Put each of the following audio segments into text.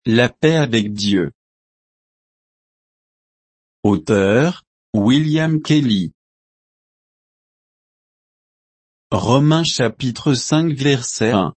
La paix avec Dieu. Auteur, William Kelly. Romains chapitre 5 verset 1.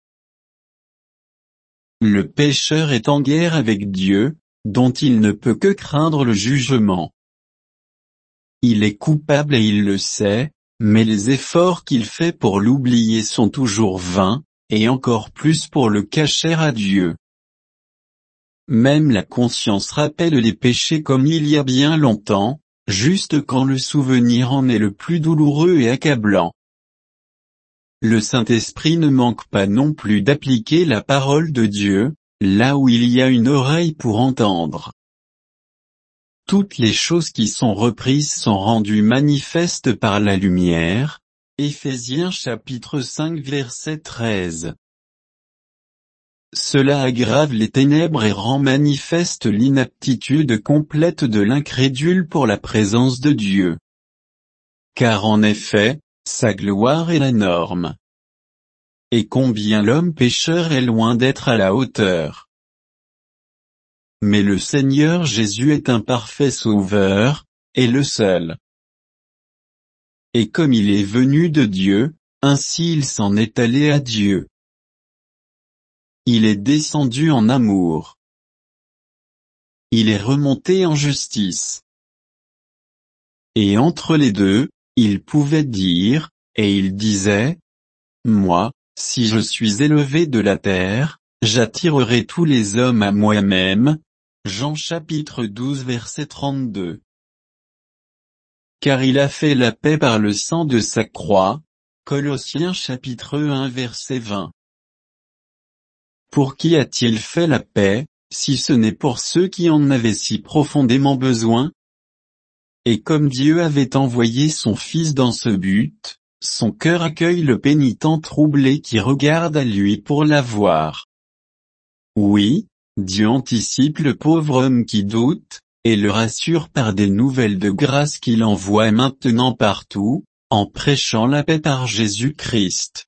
Le pécheur est en guerre avec Dieu, dont il ne peut que craindre le jugement. Il est coupable et il le sait, mais les efforts qu'il fait pour l'oublier sont toujours vains, et encore plus pour le cacher à Dieu. Même la conscience rappelle les péchés comme il y a bien longtemps, juste quand le souvenir en est le plus douloureux et accablant. Le Saint-Esprit ne manque pas non plus d'appliquer la parole de Dieu, là où il y a une oreille pour entendre. Toutes les choses qui sont reprises sont rendues manifestes par la lumière. Éphésiens chapitre 5 verset 13. Cela aggrave les ténèbres et rend manifeste l'inaptitude complète de l'incrédule pour la présence de Dieu. Car en effet, sa gloire est la norme. Et combien l'homme pécheur est loin d'être à la hauteur. Mais le Seigneur Jésus est un parfait sauveur, et le seul. Et comme il est venu de Dieu, ainsi il s'en est allé à Dieu. Il est descendu en amour. Il est remonté en justice. Et entre les deux, il pouvait dire, et il disait, « Moi, si je suis élevé de la terre, j'attirerai tous les hommes à moi-même. » Jean chapitre 12 verset 32. Car il a fait la paix par le sang de sa croix. Colossiens chapitre 1 verset 20. Pour qui a-t-il fait la paix, si ce n'est pour ceux qui en avaient si profondément besoin? Et comme Dieu avait envoyé son Fils dans ce but, son cœur accueille le pénitent troublé qui regarde à lui pour l'avoir. Oui, Dieu anticipe le pauvre homme qui doute, et le rassure par des nouvelles de grâce qu'il envoie maintenant partout, en prêchant la paix par Jésus-Christ.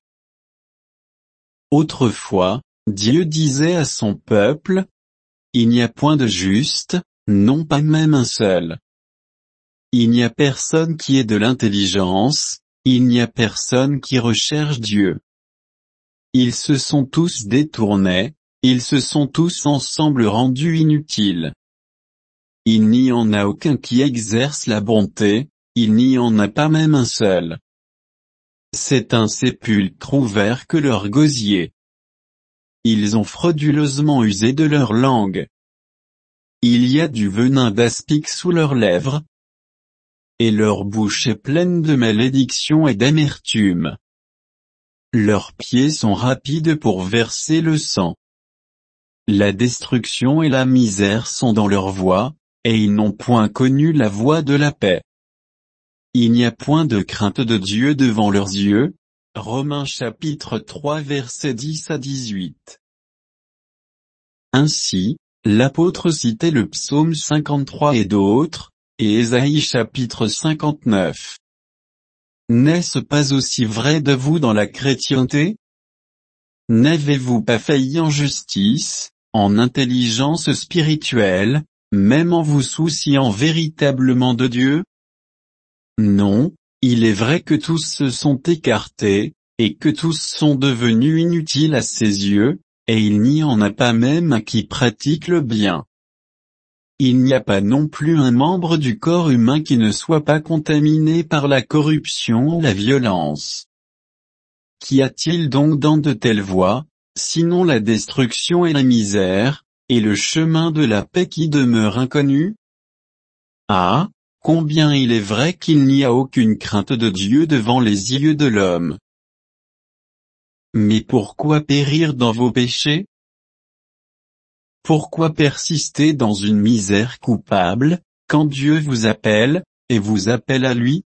Autrefois, Dieu disait à son peuple, « Il n'y a point de juste, non pas même un seul. Il n'y a personne qui ait de l'intelligence, il n'y a personne qui recherche Dieu. Ils se sont tous détournés, ils se sont tous ensemble rendus inutiles. Il n'y en a aucun qui exerce la bonté, il n'y en a pas même un seul. C'est un sépulcre ouvert que leur gosier. Ils ont frauduleusement usé de leur langue. Il y a du venin d'aspic sous leurs lèvres. Et leur bouche est pleine de malédiction et d'amertume. Leurs pieds sont rapides pour verser le sang. La destruction et la misère sont dans leur voie, et ils n'ont point connu la voie de la paix. Il n'y a point de crainte de Dieu devant leurs yeux. Romains chapitre 3 versets 10 à 18. Ainsi, l'apôtre citait le psaume 53 et d'autres, et Ésaïe chapitre 59. N'est-ce pas aussi vrai de vous dans la chrétienté? N'avez-vous pas failli en justice, en intelligence spirituelle, même en vous souciant véritablement de Dieu? Non, il est vrai que tous se sont écartés, et que tous sont devenus inutiles à ses yeux, et il n'y en a pas même un qui pratique le bien. Il n'y a pas non plus un membre du corps humain qui ne soit pas contaminé par la corruption ou la violence. Qu'y a-t-il donc dans de telles voies, sinon la destruction et la misère, et le chemin de la paix qui demeure inconnu? Ah, combien il est vrai qu'il n'y a aucune crainte de Dieu devant les yeux de l'homme. Mais pourquoi périr dans vos péchés? Pourquoi persister dans une misère coupable, quand Dieu vous appelle, et vous appelle à lui?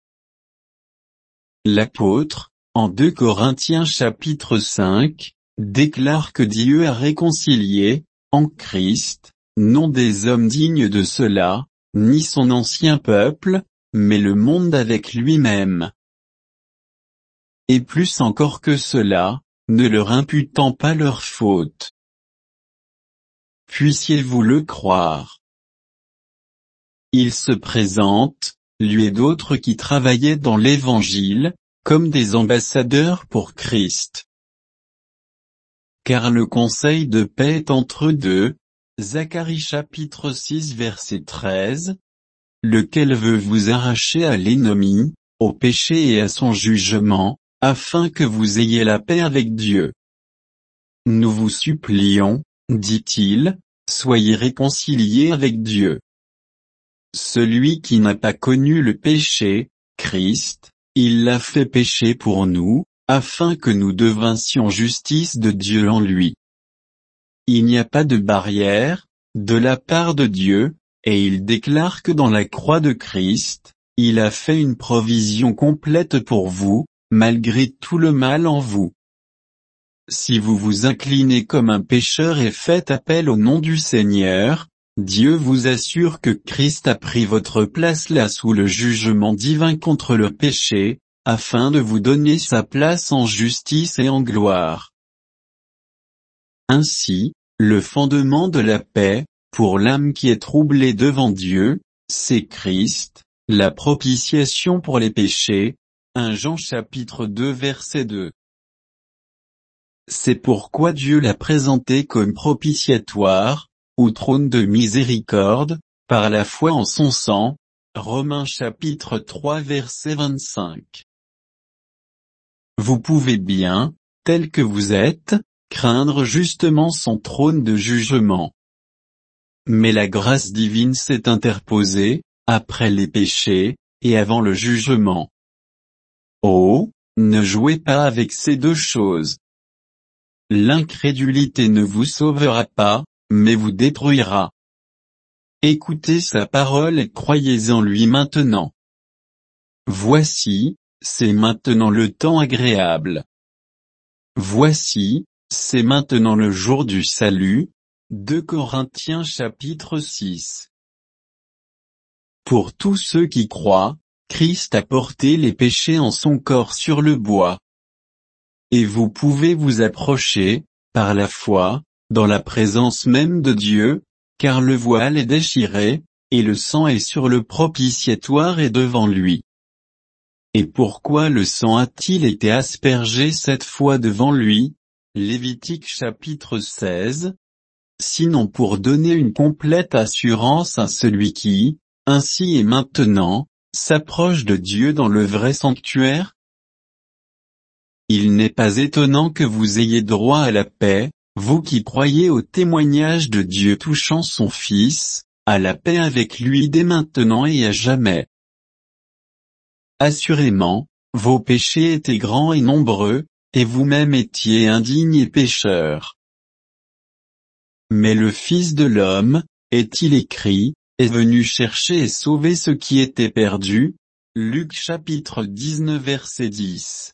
L'apôtre, en 2 Corinthiens chapitre 5, déclare que Dieu a réconcilié, en Christ, non des hommes dignes de cela, ni son ancien peuple, mais le monde avec lui-même. Et plus encore que cela, ne leur imputant pas leurs fautes. puissiez-vous le croire. Il se présente, lui et d'autres qui travaillaient dans l'Évangile, comme des ambassadeurs pour Christ. Car le conseil de paix est entre eux deux, Zacharie chapitre 6 verset 13, lequel veut vous arracher à l'ennemi, au péché et à son jugement, afin que vous ayez la paix avec Dieu. Nous vous supplions, dit-il, soyez réconciliés avec Dieu. Celui qui n'a pas connu le péché, Christ, il l'a fait pécher pour nous, afin que nous devinssions justice de Dieu en lui. Il n'y a pas de barrière, de la part de Dieu, et il déclare que dans la croix de Christ, il a fait une provision complète pour vous, malgré tout le mal en vous. Si vous vous inclinez comme un pécheur et faites appel au nom du Seigneur, Dieu vous assure que Christ a pris votre place là sous le jugement divin contre le péché, afin de vous donner sa place en justice et en gloire. Ainsi, le fondement de la paix, pour l'âme qui est troublée devant Dieu, c'est Christ, la propitiation pour les péchés, 1 Jean chapitre 2 verset 2. C'est pourquoi Dieu l'a présenté comme propitiatoire, ou trône de miséricorde, par la foi en son sang, Romains chapitre 3 verset 25. Vous pouvez bien, tel que vous êtes, craindre justement son trône de jugement. Mais la grâce divine s'est interposée, après les péchés, et avant le jugement. Oh, ne jouez pas avec ces deux choses. L'incrédulité ne vous sauvera pas, mais vous détruira. Écoutez sa parole et croyez en lui maintenant. Voici, c'est maintenant le temps agréable. Voici, c'est maintenant le jour du salut. 2 Corinthiens chapitre 6. Pour tous ceux qui croient, Christ a porté les péchés en son corps sur le bois. Et vous pouvez vous approcher, par la foi, dans la présence même de Dieu, car le voile est déchiré, et le sang est sur le propitiatoire et devant lui. Et pourquoi le sang a-t-il été aspergé cette fois devant lui? Lévitique chapitre 16. Sinon pour donner une complète assurance à celui qui, ainsi et maintenant, s'approche de Dieu dans le vrai sanctuaire? Il n'est pas étonnant que vous ayez droit à la paix, vous qui croyez au témoignage de Dieu touchant son Fils, à la paix avec lui dès maintenant et à jamais. Assurément, vos péchés étaient grands et nombreux, et vous-même étiez indignes et pécheurs. Mais le Fils de l'homme, est-il écrit, est venu chercher et sauver ceux qui étaient perdus. Luc chapitre 19 verset 10.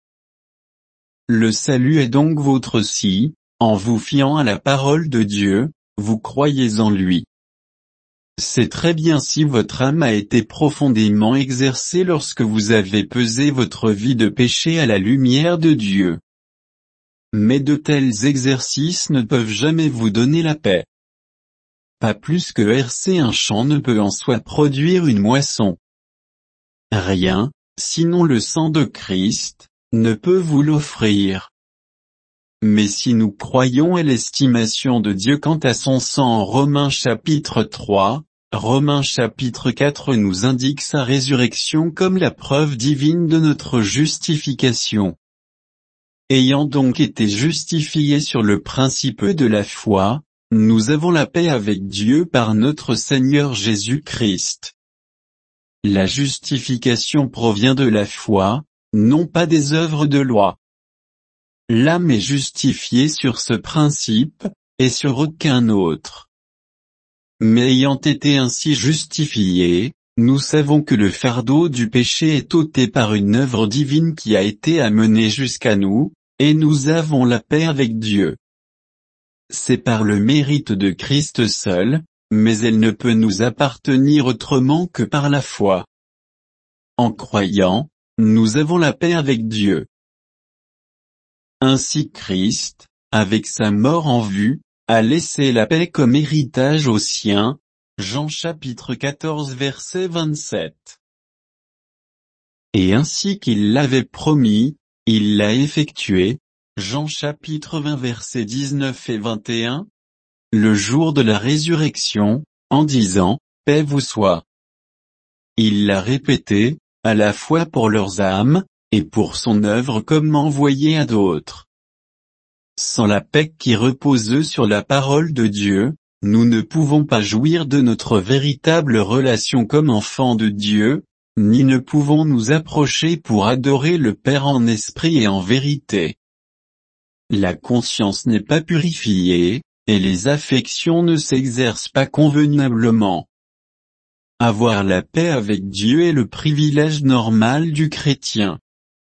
Le salut est donc vôtre si, en vous fiant à la parole de Dieu, vous croyez en lui. C'est très bien si votre âme a été profondément exercée lorsque vous avez pesé votre vie de péché à la lumière de Dieu. Mais de tels exercices ne peuvent jamais vous donner la paix. Pas plus que herser un champ ne peut en soi produire une moisson. Rien, sinon le sang de Christ, ne peut vous l'offrir. Mais si nous croyons à l'estimation de Dieu quant à son sang en Romains chapitre 3, Romains chapitre 4 nous indique sa résurrection comme la preuve divine de notre justification. Ayant donc été justifiés sur le principe de la foi, nous avons la paix avec Dieu par notre Seigneur Jésus-Christ. La justification provient de la foi, non pas des œuvres de loi. L'âme est justifiée sur ce principe, et sur aucun autre. Mais ayant été ainsi justifiés, nous savons que le fardeau du péché est ôté par une œuvre divine qui a été amenée jusqu'à nous, et nous avons la paix avec Dieu. C'est par le mérite de Christ seul, mais elle ne peut nous appartenir autrement que par la foi. En croyant, nous avons la paix avec Dieu. Ainsi Christ, avec sa mort en vue, a laissé la paix comme héritage aux siens. Jean chapitre 14 verset 27. Et ainsi qu'il l'avait promis, il l'a effectué. Jean chapitre 20 versets 19 et 21. Le jour de la résurrection, en disant, paix vous soit. Il l'a répété, à la fois pour leurs âmes, et pour son œuvre comme envoyé à d'autres. Sans la paix qui repose sur la parole de Dieu, nous ne pouvons pas jouir de notre véritable relation comme enfants de Dieu, ni ne pouvons nous approcher pour adorer le Père en esprit et en vérité. La conscience n'est pas purifiée, et les affections ne s'exercent pas convenablement. Avoir la paix avec Dieu est le privilège normal du chrétien.